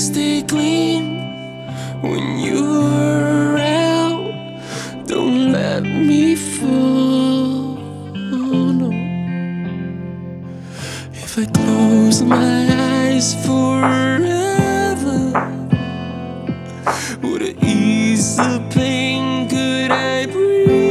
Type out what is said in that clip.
stay clean when you're around. Don't let me fall, no. If I close my eyes forever, would it ease the pain? Could I breathe?